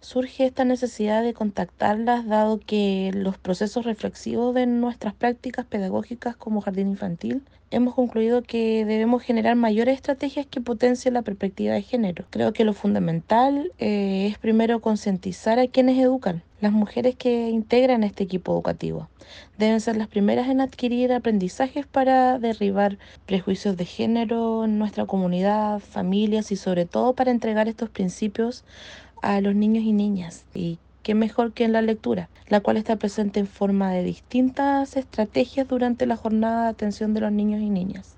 surge esta necesidad de contactarlas, dado que los procesos reflexivos de nuestras prácticas pedagógicas como jardín infantil hemos concluido que debemos generar mayores estrategias que potencien la perspectiva de género. Creo que lo fundamental es primero concientizar a quienes educan. Las mujeres que integran este equipo educativo deben ser las primeras en adquirir aprendizajes para derribar prejuicios de género en nuestra comunidad, familias y sobre todo para entregar estos principios a los niños y niñas. Y qué mejor que en la lectura, la cual está presente en forma de distintas estrategias durante la jornada de atención de los niños y niñas.